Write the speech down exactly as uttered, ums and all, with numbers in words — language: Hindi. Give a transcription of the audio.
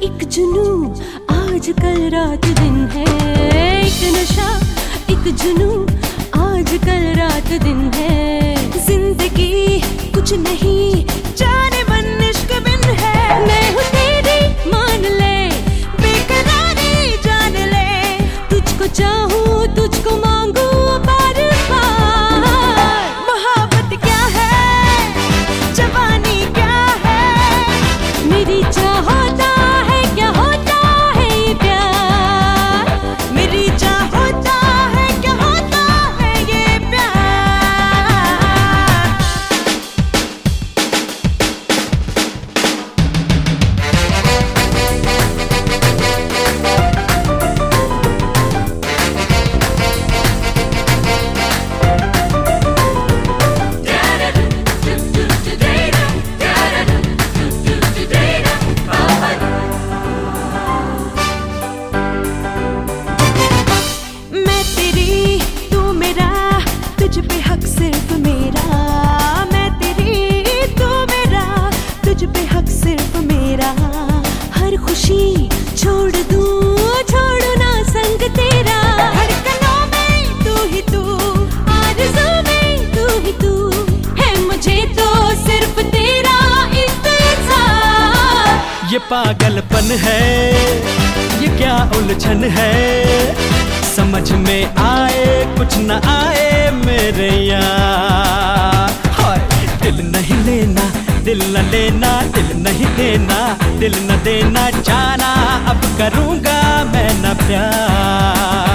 एक जुनू आज कल रात दिन है, एक नशा एक जुनू आज कल रात दिन है। जिंदगी कुछ नहीं जाने मन इश्क बिन है। मैं हूँ तेरी मान ले, बेकरारी जान ले, तुझको चाहूँ तुझको मांगू बार बार। मोहब्बत क्या है, जवानी क्या है, मेरी चाह होता है क्या होता है ये प्यार, मेरी चाह होता है क्या होता है ये प्यार। मैं तेरी तू मेरा, तुझ पे हक सिर्फ मेरा। मैं तेरी तू मेरा, तुझ पे हक सिर्फ मेरा। हर खुशी छोड़ दूँ छोड़ू ना संग तेरा। धड़कनों में तू ही तू, आरज़ू में तू ही तू, है मुझे तो सिर्फ तेरा इंतज़ार। ये पागलपन है, ये क्या उलझन है, समझ में आए कुछ न आए मेरे यार। हाय दिल नहीं लेना, दिल न लेना, दिल नहीं देना, दिल न देना, जाना अब करूँगा मैं न प्यार।